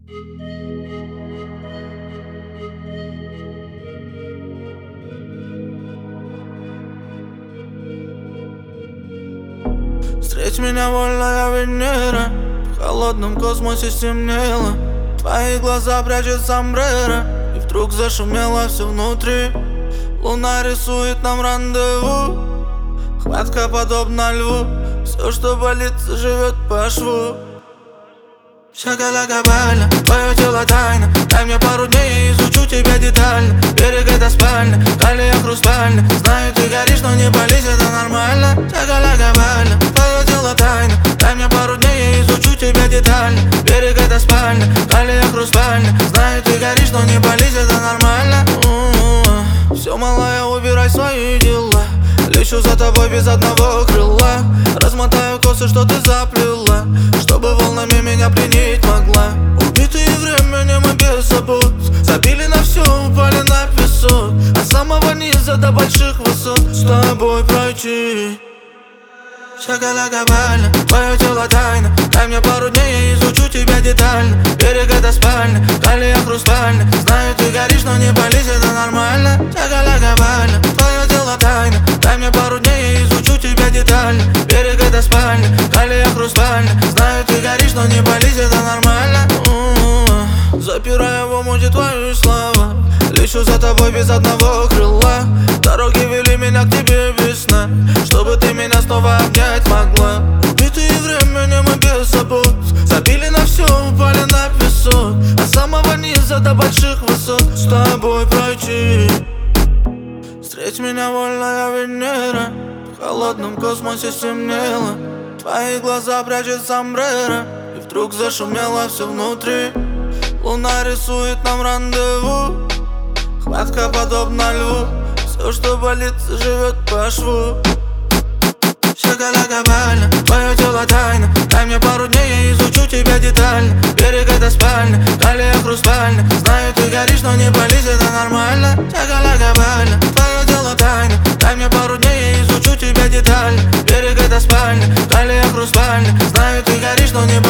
Встреть меня, вольная Венера, в холодном космосе стемнело. Твои глаза прячет сомбреро, и вдруг зашумело все внутри. Луна рисует нам рандеву, хватка подобна льву. Все, что болит, заживет по шву. Шакаляка бальна, твое тело тайна. Дай мне пару дней, я изучу тебя детально. Берег это спальня, калия хрустальная. Знаю, ты горишь, но не пались, это нормально. Шакаляка бальна, твое тело тайна. Дай мне пару дней, я изучу тебя детально. Берег это спальня, калия хрустальная. Знаю, ты горишь, но не пались, это нормально. Все, малая, убирай свои дела. Лечу за тобой без одного крыла. Размотаю косы, что ты заплела, чтобы волнами меня пленить могла. Убитые временем и без забот, забили на все, упали на песок. От самого низа до больших высот с тобой пройти. Шакаляка бальна, твое тело тайна. Дай мне пару дней, я изучу тебя детально. Берег это спальня, калия хрустальная. Знаю, ты горишь, но не пались, это нормально. Шакаляка бальна, твое тело тайна. Дай мне пару дней, я изучу тебя детально. Берег это спальня, калия хрустальная. Знаю, ты горишь, но не пались, это нормально. Запирая в омуте твои слова, лечу за тобой без одного крыла. Дороги вели меня к тебе весна, чтобы ты меня снова обнять могла. Убитые временем и без забот, забили на все, упали на песок. От самого низа до больших высот с тобой пройти. Встреть меня, вольная Венера, в холодном космосе стемнело. Твои глаза прячет сомбреро, и вдруг зашумело все внутри. Луна рисует нам рандеву, хватка подобна льву. Все, что болит, заживет по шву. Шакаляка бальна, твое тело тайна. Дай мне пару дней, я изучу тебя детально. Берег это спальня, калия хрустальная. Знаю, ты горишь, но не пались, это нормально. Шакаляка бальна, твое тело тайна. Дай мне пару дней, я изучу тебя детально. Берег это спальня, калия хрустальная. Знаю, ты горишь, но не